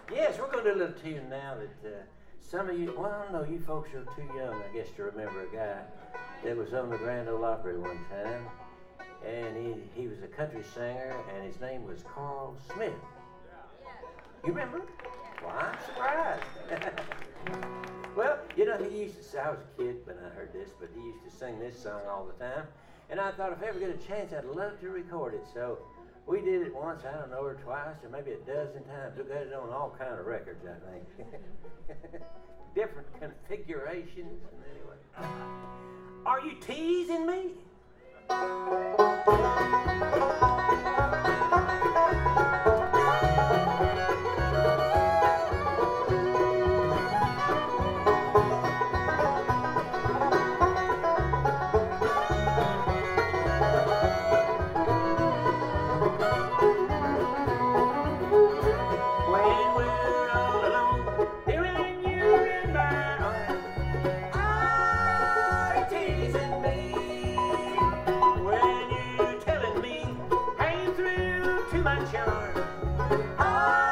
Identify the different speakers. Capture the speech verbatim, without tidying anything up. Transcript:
Speaker 1: Yes, we're going to do a little tune now that uh, some of you, well, I don't know, you folks are too young, I guess, to remember a guy that was on the Grand Ole Opry one time. And he, he was a country singer, and his name was Carl Smith. You remember? Well, I'm surprised. Well, you know, he used to say, I was a kid when I heard this, but he used to sing this song all the time. And I thought if I ever get a chance, I'd love to record it. So we did it once, I don't know, or twice, or maybe a dozen times. We got it on all kind of records, I think. Different configurations. And anyway. Are you teasing me?
Speaker 2: Ah!